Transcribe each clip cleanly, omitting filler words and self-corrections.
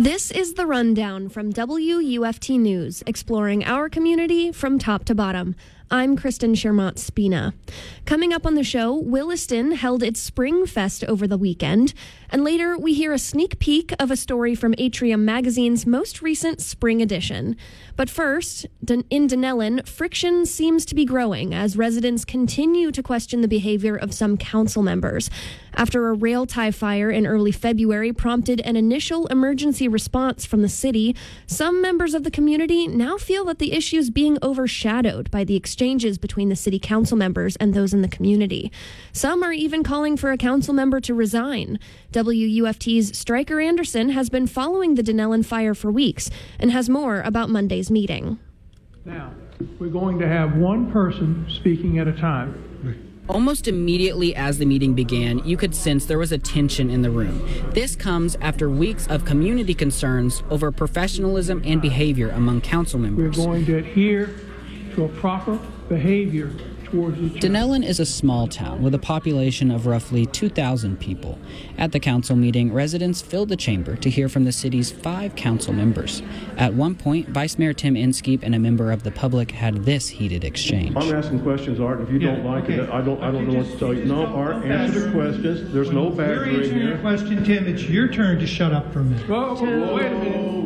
This is the rundown from WUFT News, exploring our community from top to bottom. I'm Kristen Shermont-Spina. Coming up on the show, Williston held its Spring Fest over the weekend, and later we hear a sneak peek of a story from Atrium Magazine's most recent spring edition. But first, in Dunnellon, friction seems to be growing as residents continue to question the behavior of some council members. After a rail tie fire in early February prompted an initial emergency response from the city, some members of the community now feel that the issue is being overshadowed by the exchanges between the city council members and those in the community. Some are even calling for a council member to resign. WUFT's Stryker Anderson has been following the Dunnellon fire for weeks and has more about Monday's meeting. Now, we're going to have one person speaking at a time. Almost immediately as the meeting began, you could sense there was a tension in the room. This comes after weeks of community concerns over professionalism and behavior among council members. We're going to adhere to a proper behavior towards each other. Dunnellon is a small town with a population of roughly 2,000 people. At the council meeting, residents filled the chamber to hear from the city's 5 council members. At one point, Vice Mayor Tim Inskeep and a member of the public had this heated exchange. I'm asking questions, Art. If you don't like it, I don't know what to tell you. No, Art, answer the questions. There's no badgering here. You're answering your question, Tim. It's your turn to shut up for a minute. Whoa, wait a minute.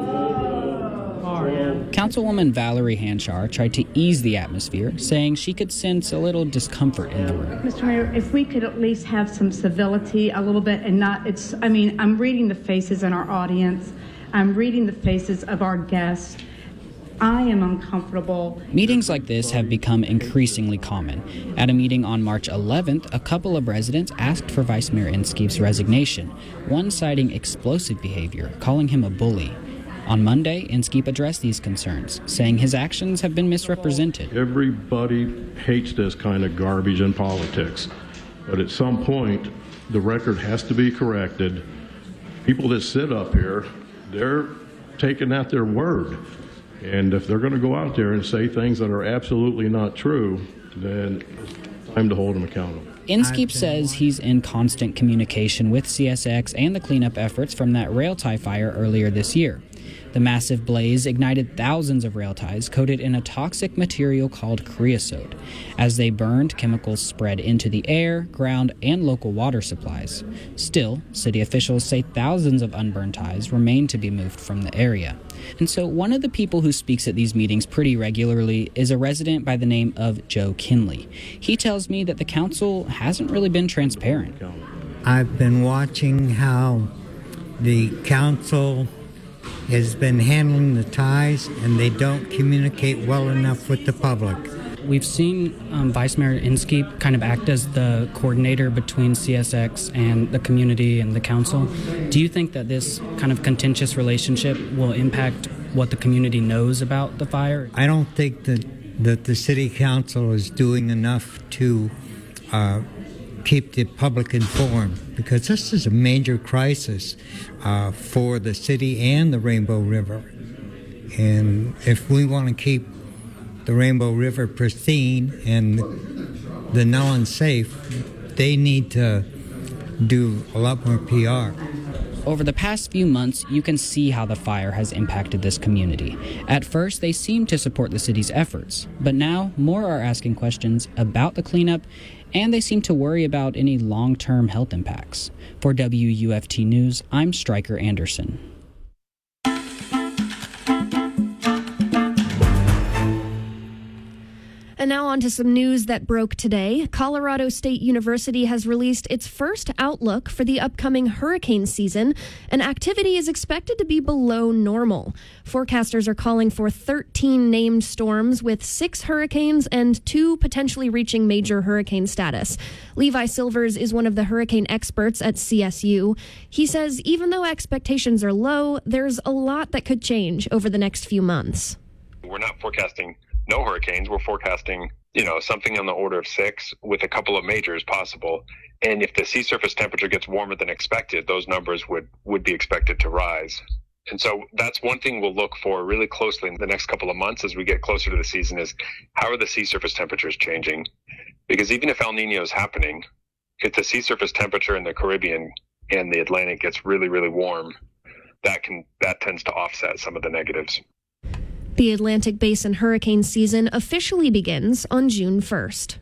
Councilwoman Valerie Hanchar tried to ease the atmosphere, saying she could sense a little discomfort in the room. Mr. Mayor, if we could at least have some civility a little bit and not, I'm reading the faces in our audience. I'm reading the faces of our guests. I am uncomfortable. Meetings like this have become increasingly common. At a meeting on March 11th, a couple of residents asked for Vice Mayor Inskeep's resignation, one citing explosive behavior, calling him a bully. On Monday, Inskeep addressed these concerns, saying his actions have been misrepresented. Everybody hates this kind of garbage in politics. But at some point, the record has to be corrected. People that sit up here, they're taking at their word. And if they're going to go out there and say things that are absolutely not true, then it's time to hold them accountable. Inskeep says he's in constant communication with CSX and the cleanup efforts from that rail tie fire earlier this year. The massive blaze ignited thousands of rail ties coated in a toxic material called creosote. As they burned, chemicals spread into the air, ground, and local water supplies. Still, city officials say thousands of unburned ties remain to be moved from the area. And so one of the people who speaks at these meetings pretty regularly is a resident by the name of Joe Kinley. He tells me that the council hasn't really been transparent. I've been watching how the council has been handling the ties, and they don't communicate well enough with the public. We've seen Vice Mayor Inskeep kind of act as the coordinator between CSX and the community and the council. Do you think that this kind of contentious relationship will impact what the community knows about the fire? I don't think that the city council is doing enough to keep the public informed, because this is a major crisis for the city and the Rainbow River. And if we want to keep the Rainbow River pristine and the Dunnellon safe, they need to do a lot more PR. Over the past few months, you can see how the fire has impacted this community. At first, they seemed to support the city's efforts, but now more are asking questions about the cleanup, and they seem to worry about any long-term health impacts. For WUFT News, I'm Stryker Anderson. And now on to some news that broke today. Colorado State University has released its first outlook for the upcoming hurricane season, and activity is expected to be below normal. Forecasters are calling for 13 named storms, with 6 hurricanes and 2 potentially reaching major hurricane status. Levi Silvers is one of the hurricane experts at CSU. He says even though expectations are low, there's a lot that could change over the next few months. We're not forecasting no hurricanes. We're forecasting, something on the order of 6 with a couple of majors possible. And if the sea surface temperature gets warmer than expected, those numbers would be expected to rise. And so that's one thing we'll look for really closely in the next couple of months as we get closer to the season is how are the sea surface temperatures changing? Because even if El Nino is happening, if the sea surface temperature in the Caribbean and the Atlantic gets really, really warm, that tends to offset some of the negatives. The Atlantic Basin hurricane season officially begins on June 1st.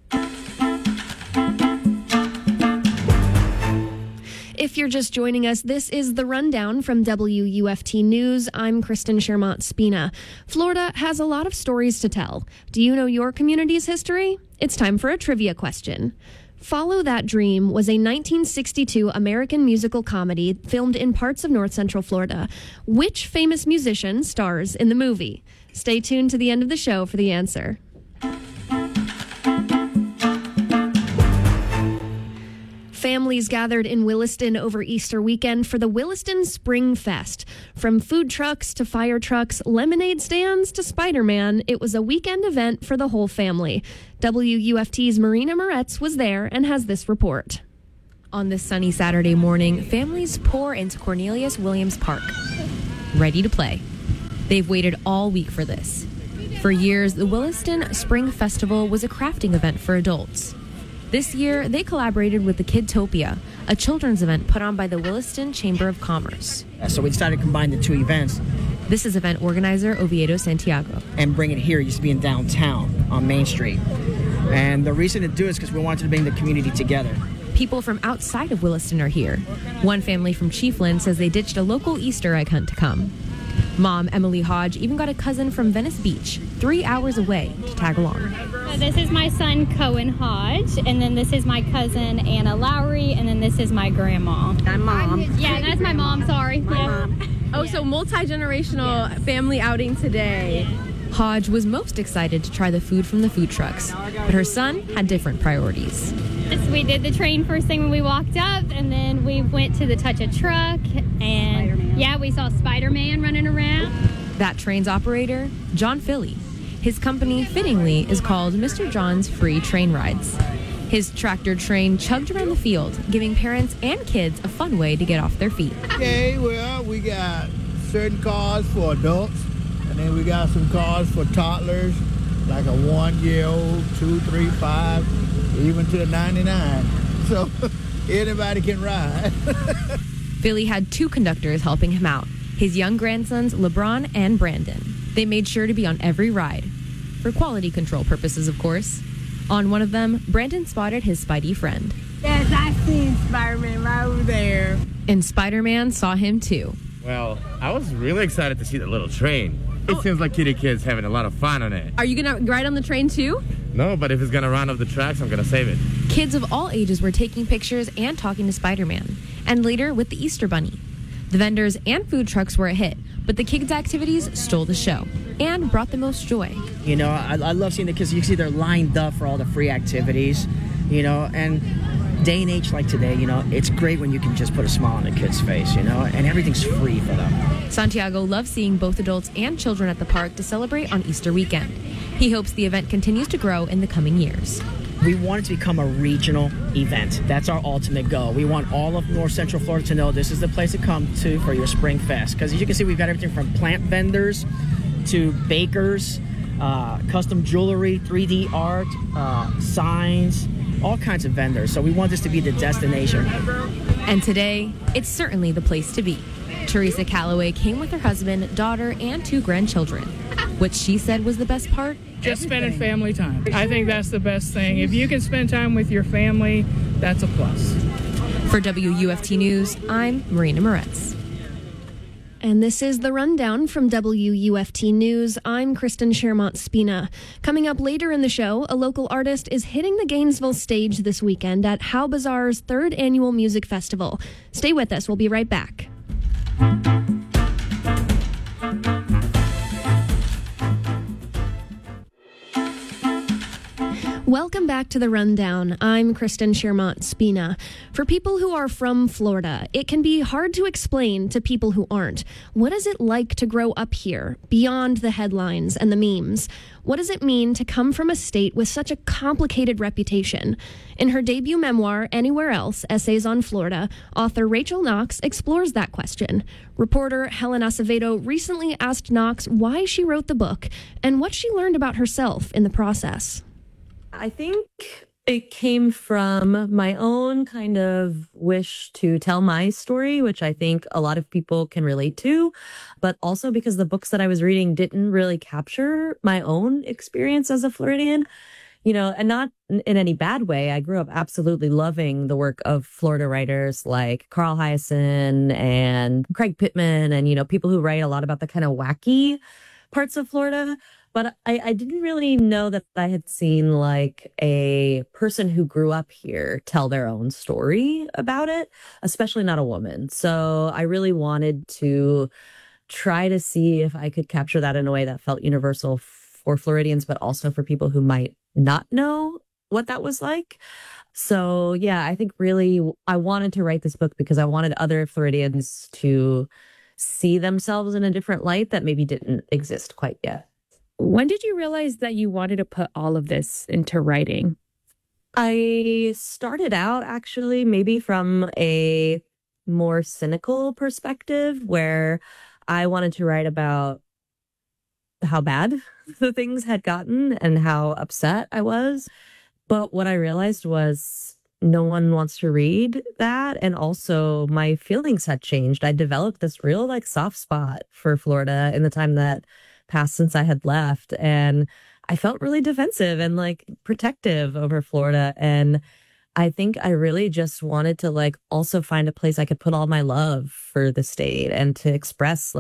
If you're just joining us, this is The Rundown from WUFT News. I'm Kristen Shermont-Spina. Florida has a lot of stories to tell. Do you know your community's history? It's time for a trivia question. Follow That Dream was a 1962 American musical comedy filmed in parts of north central Florida. Which famous musician stars in the movie? Stay tuned to the end of the show for the answer. Families gathered in Williston over Easter weekend for the Williston Spring Fest. From food trucks to fire trucks, lemonade stands to Spider-Man, it was a weekend event for the whole family. WUFT's Marina Moretz was there and has this report. On this sunny Saturday morning, families pour into Cornelius Williams Park, ready to play. They've waited all week for this. For years, the Williston Spring Festival was a crafting event for adults. This year, they collaborated with the Kidtopia, a children's event put on by the Williston Chamber of Commerce. So we decided to combine the two events. This is event organizer Oviedo Santiago. And bring it here. It used to be in downtown on Main Street. And the reason to do it is because we wanted to bring the community together. People from outside of Williston are here. One family from Chiefland says they ditched a local Easter egg hunt to come. Mom, Emily Hodge, even got a cousin from Venice Beach, 3 hours away, to tag along. So this is my son, Cohen Hodge, and then this is my cousin, Anna Lowry, and then this is my grandma. My mom. Yeah, that's my mom, sorry. My mom. Oh, so multi-generational family outing today. Hodge was most excited to try the food from the food trucks, but her son had different priorities. We did the train first thing when we walked up, and then we went to the Touch a Truck, and we saw Spider-Man running around. That train's operator, John Philly. His company, fittingly, is called Mr. John's Free Train Rides. His tractor train chugged around the field, giving parents and kids a fun way to get off their feet. Okay, well, we got certain cars for adults, and then we got some cars for toddlers, like a 1-year-old, 2, 3, 5, even to the 99. So anybody can ride. Philly had 2 conductors helping him out, his young grandsons LeBron and Brandon. They made sure to be on every ride, for quality control purposes, of course. On one of them, Brandon spotted his Spidey friend. Yes, I seen Spider-Man right over there. And Spider-Man saw him too. Well, I was really excited to see the little train. It seems like kitty kids having a lot of fun on it. Are you going to ride on the train too? No, but if it's going to run off the tracks, I'm going to save it. Kids of all ages were taking pictures and talking to Spider-Man, and later with the Easter Bunny. The vendors and food trucks were a hit, but the kids' activities stole the show and brought the most joy. You know, I love seeing the kids. You can see they're lined up for all the free activities, you know, and day and age like today, you know, it's great when you can just put a smile on a kid's face, you know, and everything's free for them. Santiago loves seeing both adults and children at the park to celebrate on Easter weekend. He hopes the event continues to grow in the coming years. We want it to become a regional event. That's our ultimate goal. We want all of North Central Florida to know this is the place to come to for your Spring Fest. Because as you can see, we've got everything from plant vendors to bakers, custom jewelry, 3D art, signs, all kinds of vendors. So we want this to be the destination. And today, it's certainly the place to be. Teresa Calloway came with her husband, daughter, and 2 grandchildren. What she said was the best part? Just spending family time. I think that's the best thing. If you can spend time with your family, that's a plus. For WUFT News, I'm Marina Moretz. And this is The Rundown from WUFT News. I'm Kristen Shermont-Spina. Coming up later in the show, a local artist is hitting the Gainesville stage this weekend at How Bazaar's 3rd annual music festival. Stay with us. We'll be right back. Welcome back to The Rundown. I'm Kristen Shermont-Spina. For people who are from Florida, it can be hard to explain to people who aren't. What is it like to grow up here, beyond the headlines and the memes? What does it mean to come from a state with such a complicated reputation? In her debut memoir, Anywhere Else, Essays on Florida, author Rachel Knox explores that question. Reporter Helen Acevedo recently asked Knox why she wrote the book and what she learned about herself in the process. I think It came from my own kind of wish to tell my story, which I think a lot of people can relate to, but also because the books that I was reading didn't really capture my own experience as a Floridian, and not in any bad way. I grew up absolutely loving the work of Florida writers like Carl Hiaasen and Craig Pittman and, people who write a lot about the kind of wacky parts of Florida. But I didn't really know that I had seen like a person who grew up here tell their own story about it, especially not a woman. So I really wanted to try to see if I could capture that in a way that felt universal for Floridians, but also for people who might not know what that was like. So yeah, I think really I wanted to write this book because I wanted other Floridians to see themselves in a different light that maybe didn't exist quite yet. When did you realize that you wanted to put all of this into writing? I started out actually maybe from a more cynical perspective where I wanted to write about how bad the things had gotten and how upset I was. But what I realized was no one wants to read that. And also my feelings had changed. I developed this real soft spot for Florida in the time that passed since I had left. And I felt really defensive and protective over Florida. And I think I really just wanted to also find a place I could put all my love for the state and to express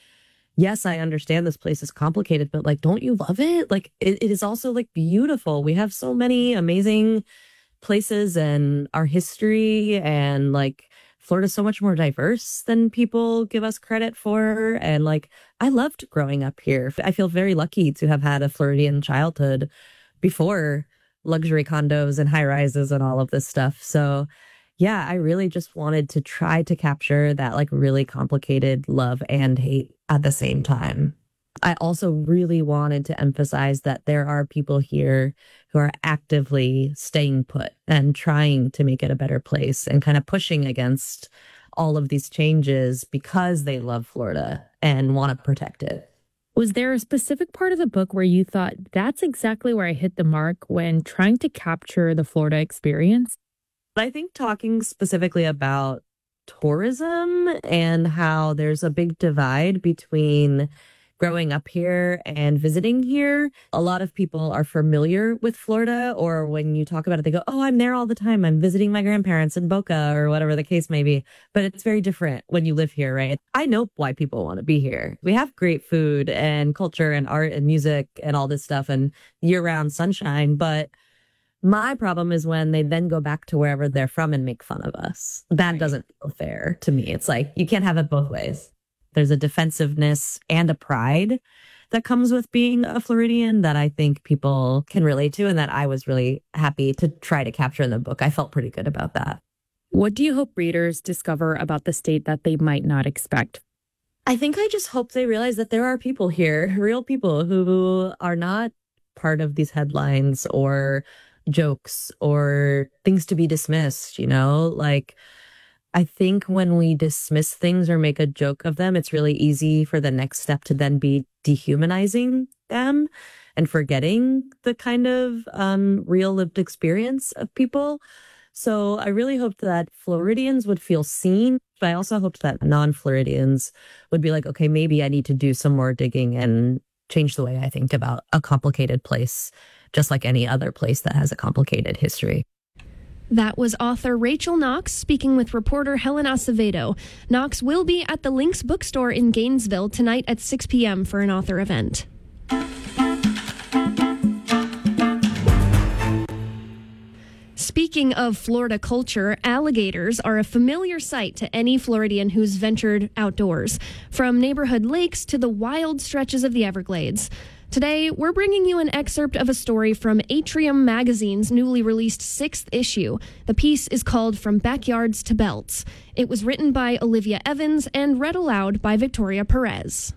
yes, I understand this place is complicated, but don't you love it? It is also beautiful. We have so many amazing places and our history and Florida's so much more diverse than people give us credit for. And I loved growing up here. I feel very lucky to have had a Floridian childhood before luxury condos and high rises and all of this stuff. So yeah, I really just wanted to try to capture that really complicated love and hate at the same time. I also really wanted to emphasize that there are people here who are actively staying put and trying to make it a better place and kind of pushing against all of these changes because they love Florida and want to protect it. Was there a specific part of the book where you thought that's exactly where I hit the mark when trying to capture the Florida experience? I think talking specifically about tourism and how there's a big divide between growing up here and visiting here. A lot of people are familiar with Florida, or when you talk about it, they go, oh, I'm there all the time. I'm visiting my grandparents in Boca or whatever the case may be. But it's very different when you live here, right? I know why people want to be here. We have great food and culture and art and music and all this stuff and year-round sunshine. But my problem is when they then go back to wherever they're from and make fun of us. That doesn't feel fair to me. It's you can't have it both ways. There's a defensiveness and a pride that comes with being a Floridian that I think people can relate to and that I was really happy to try to capture in the book. I felt pretty good about that. What do you hope readers discover about the state that they might not expect? I think I just hope they realize that there are people here, real people who are not part of these headlines or jokes or things to be dismissed, I think when we dismiss things or make a joke of them, it's really easy for the next step to then be dehumanizing them and forgetting the kind of real lived experience of people. So I really hoped that Floridians would feel seen, but I also hoped that non-Floridians would be okay, maybe I need to do some more digging and change the way I think about a complicated place, just like any other place that has a complicated history. That was author Rachel Knox speaking with reporter Helen Acevedo. Knox will be at the Lynx Bookstore in Gainesville tonight at 6 p.m. for an author event. Speaking of Florida culture, alligators are a familiar sight to any Floridian who's ventured outdoors, from neighborhood lakes to the wild stretches of the Everglades. Today, we're bringing you an excerpt of a story from Atrium Magazine's newly released 6th issue. The piece is called From Backyards to Belts. It was written by Olivia Evans and read aloud by Victoria Perez.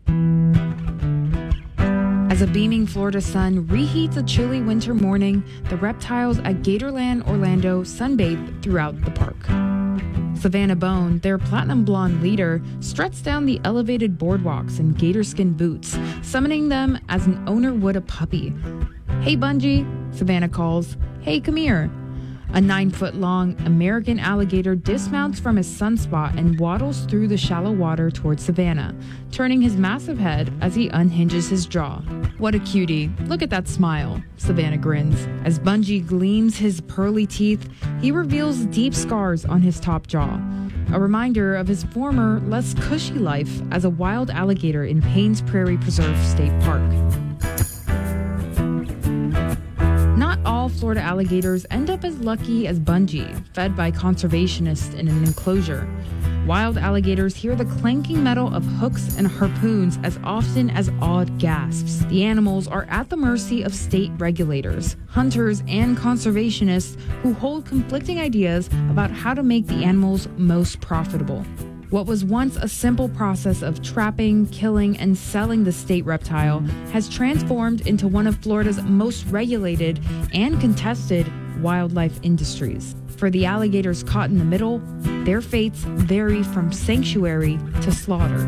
As a beaming Florida sun reheats a chilly winter morning, the reptiles at Gatorland Orlando sunbathe throughout the park. Savannah Bone, their platinum blonde leader, struts down the elevated boardwalks in gator skin boots, summoning them as an owner would a puppy. "Hey, Bungie," Savannah calls. "Hey, come here." A 9-foot-long American alligator dismounts from his sunspot and waddles through the shallow water towards Savannah, turning his massive head as he unhinges his jaw. "What a cutie. Look at that smile," Savannah grins. As Bungie gleams his pearly teeth, he reveals deep scars on his top jaw, a reminder of his former, less cushy life as a wild alligator in Paynes Prairie Preserve State Park. Not all Florida alligators end up as lucky as Bungie, fed by conservationists in an enclosure. Wild alligators hear the clanking metal of hooks and harpoons as often as awed gasps. The animals are at the mercy of state regulators, hunters, and conservationists who hold conflicting ideas about how to make the animals most profitable. What was once a simple process of trapping, killing, and selling the state reptile has transformed into one of Florida's most regulated and contested wildlife industries. For the alligators caught in the middle, their fates vary from sanctuary to slaughter.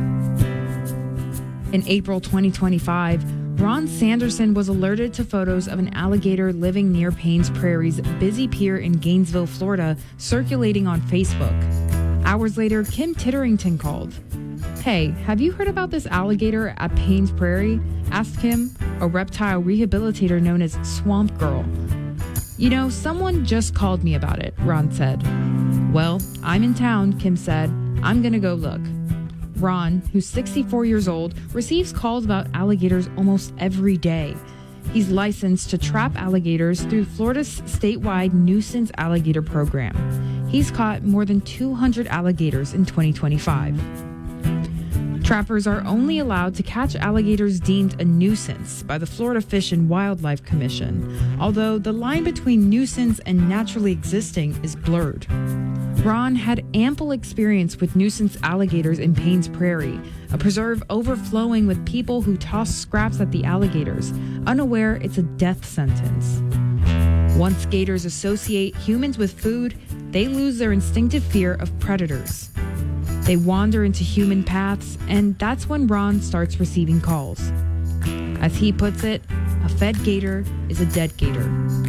In April 2025, Ron Sanderson was alerted to photos of an alligator living near Paynes Prairie's busy pier in Gainesville, Florida, circulating on Facebook. Hours later, Kim Titterington called. "Hey, have you heard about this alligator at Paynes Prairie?" asked Kim, a reptile rehabilitator known as Swamp Girl. "You know, someone just called me about it," Ron said. "Well, I'm in town," Kim said. "I'm gonna go look." Ron, who's 64 years old, receives calls about alligators almost every day. He's licensed to trap alligators through Florida's statewide nuisance alligator program. He's caught more than 200 alligators in 2025. Trappers are only allowed to catch alligators deemed a nuisance by the Florida Fish and Wildlife Commission, although the line between nuisance and naturally existing is blurred. Ron had ample experience with nuisance alligators in Paynes Prairie, a preserve overflowing with people who toss scraps at the alligators, unaware it's a death sentence. Once gators associate humans with food, they lose their instinctive fear of predators. They wander into human paths, and that's when Ron starts receiving calls. As he puts it, a fed gator is a dead gator.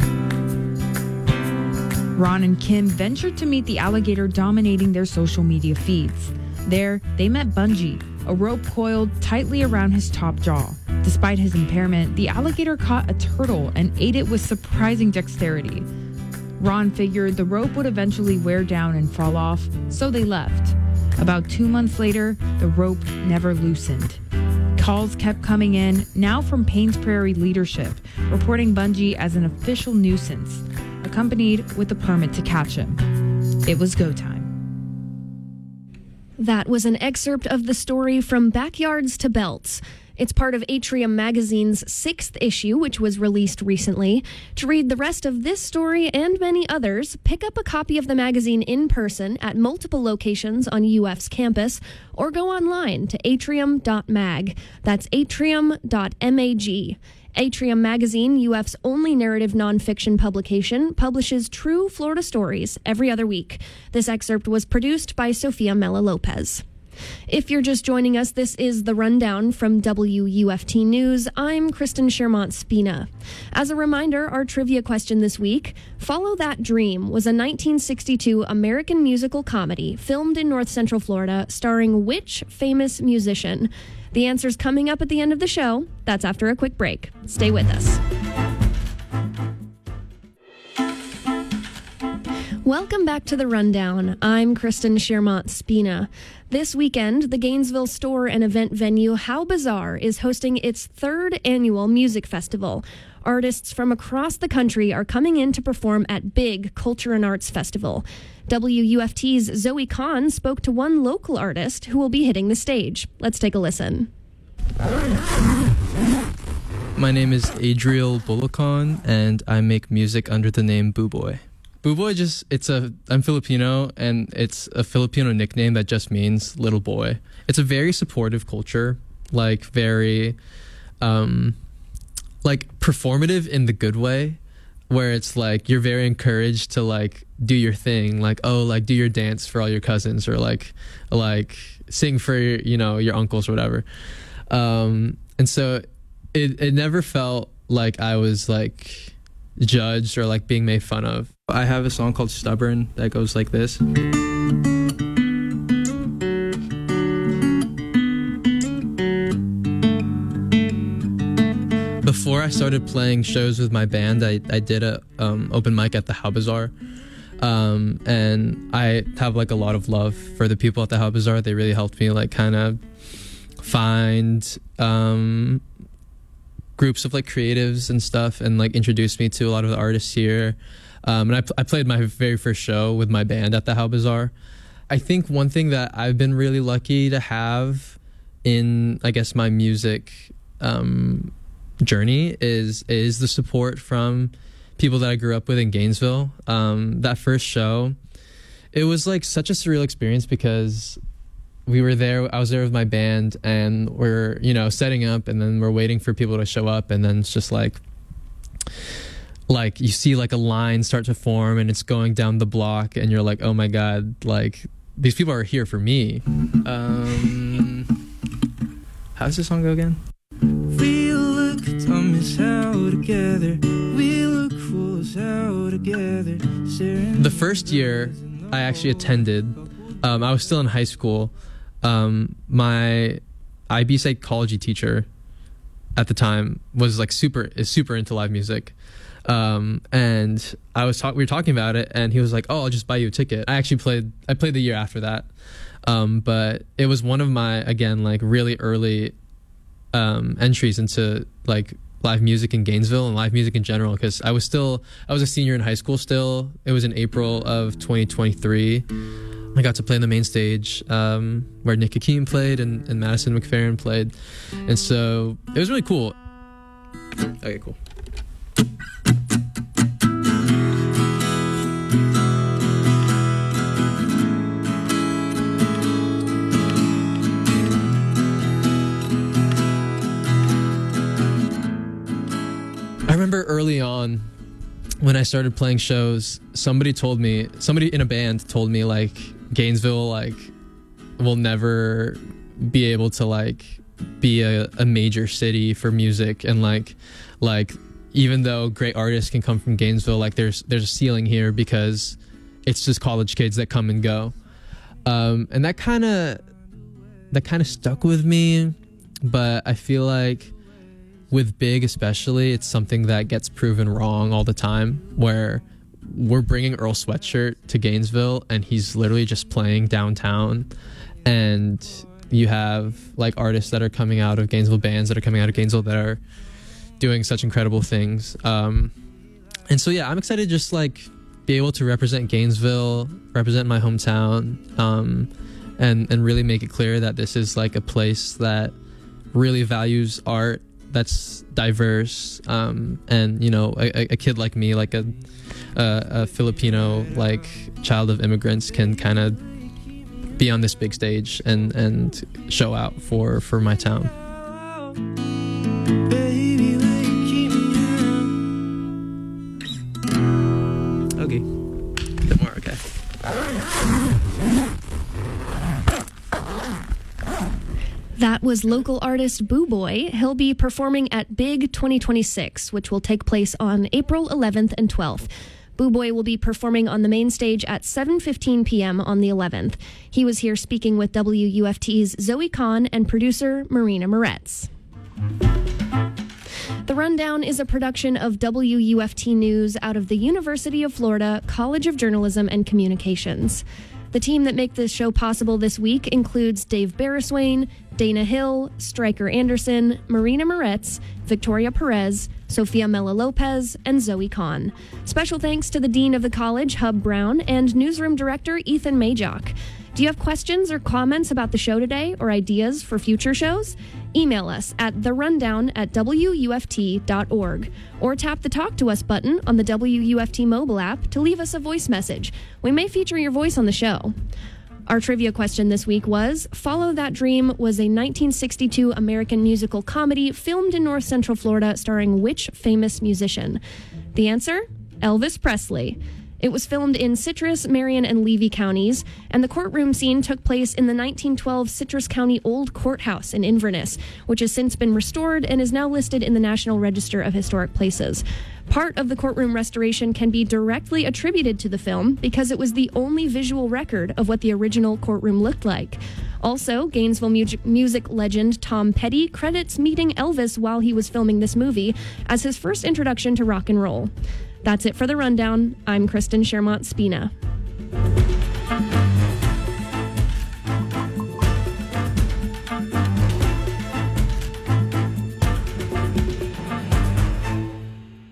Ron and Kim ventured to meet the alligator dominating their social media feeds. There, they met Bungie, a rope coiled tightly around his top jaw. Despite his impairment, the alligator caught a turtle and ate it with surprising dexterity. Ron figured the rope would eventually wear down and fall off, so they left. About 2 months later, the rope never loosened. Calls kept coming in, now from Paynes Prairie leadership, reporting Bungie as an official nuisance, accompanied with a permit to catch him. It was go time. That was an excerpt of the story From Backyards to Belts. It's part of Atrium Magazine's 6th issue, which was released recently. To read the rest of this story and many others, pick up a copy of the magazine in person at multiple locations on UF's campus, or go online to atrium.mag. That's atrium.mag. Atrium Magazine, UF's only narrative nonfiction publication, publishes true Florida stories every other week. This excerpt was produced by Sophia Mella Lopez. If you're just joining us, this is The Rundown from WUFT News. I'm Kristen Shermont-Spina. As a reminder, our trivia question this week, Follow That Dream was a 1962 American musical comedy filmed in North Central Florida starring which famous musician? The answer's coming up at the end of the show. That's after a quick break. Stay with us. Welcome back to The Rundown. I'm Kristen Shermont-Spina. This weekend, the Gainesville store and event venue How Bizarre is hosting its 3rd annual music festival. Artists from across the country are coming in to perform at Big Culture and Arts Festival. WUFT's Zoe Kahn spoke to one local artist who will be hitting the stage. Let's take a listen. My name is Adriel Bulacan, and I make music under the name Boo Boy. Boo Boy I'm Filipino, and it's a Filipino nickname that just means little boy. It's a very supportive culture, very, performative in the good way, where it's you're very encouraged to do your thing, do your dance for all your cousins, or sing for your uncles or whatever. And so it never felt like I was like judged or like being made fun of. I have a song called Stubborn that goes like this. Before I started playing shows with my band, I did a open mic at the How Bazaar. And I have like a lot of love for the people at the How Bazaar. They really helped me like kind of find groups of like creatives and stuff, and like introduced me to a lot of the artists here. And I played my very first show with my band at the How Bazaar. I think one thing that I've been really lucky to have in, I guess, my music journey is the support from people that I grew up with in Gainesville. That first show, it was like such a surreal experience because we were there, I was there with my band, and we're, you know, setting up, and then we're waiting for people to show up, and then it's just like you see like a line start to form, and it's going down the block, and you're like, oh my God, like these people are here for me. How does this song go again? We look dumb as hell together. We look full as hell together. The first year I actually attended, I was still in high school. My IB psychology teacher at the time was like super into live music. And we were talking about it, and he was like, oh, I'll just buy you a ticket. I played the year after that. But it was one of my, again, like really early entries into like live music in Gainesville and live music in general, because I was a senior in high school still. It was in April of 2023. I got to play on the main stage where Nick Hakim played and Madison McFerrin played, and so it was really cool. Okay, cool. I remember early on when I started playing shows, somebody in a band told me like Gainesville like will never be able to like be a major city for music, and like even though great artists can come from Gainesville, like there's a ceiling here because it's just college kids that come and go. And that kind of stuck with me, but I feel like with Big especially, it's something that gets proven wrong all the time, where we're bringing Earl Sweatshirt to Gainesville and he's literally just playing downtown, and you have like artists that are coming out of Gainesville, bands that are coming out of Gainesville that are doing such incredible things. And so yeah, I'm excited to just like be able to represent Gainesville, represent my hometown, and really make it clear that this is like a place that really values art, that's diverse, and you know, a kid like me, like a Filipino like child of immigrants, can kind of be on this big stage and show out for my town. Okay, a bit more. Okay. That was local artist Boo Boy. He'll be performing at Big 2026, which will take place on April 11th and 12th. Boo Boy will be performing on the main stage at 7:15 p.m. on the 11th. He was here speaking with WUFT's Zoe Kahn and producer Marina Moretz. The Rundown is a production of WUFT News out of the University of Florida College of Journalism and Communications. The team that make this show possible this week includes Dave Barriswain, Dana Hill, Stryker Anderson, Marina Moretz, Victoria Perez, Sophia Mella Lopez, and Zoe Kahn. Special thanks to the Dean of the College, Hub Brown, and Newsroom Director Ethan Majok. Do you have questions or comments about the show today or ideas for future shows? Email us at therundown@wuft.org or tap the Talk to Us button on the WUFT mobile app to leave us a voice message. We may feature your voice on the show. Our trivia question this week was, Follow That Dream was a 1962 American musical comedy filmed in North Central Florida starring which famous musician? The answer? Elvis Presley. It was filmed in Citrus, Marion, and Levy counties, and the courtroom scene took place in the 1912 Citrus County Old Courthouse in Inverness, which has since been restored and is now listed in the National Register of Historic Places. Part of the courtroom restoration can be directly attributed to the film because it was the only visual record of what the original courtroom looked like. Also, Gainesville music legend Tom Petty credits meeting Elvis while he was filming this movie as his first introduction to rock and roll. That's it for the rundown. I'm Kristen Shermont Spina.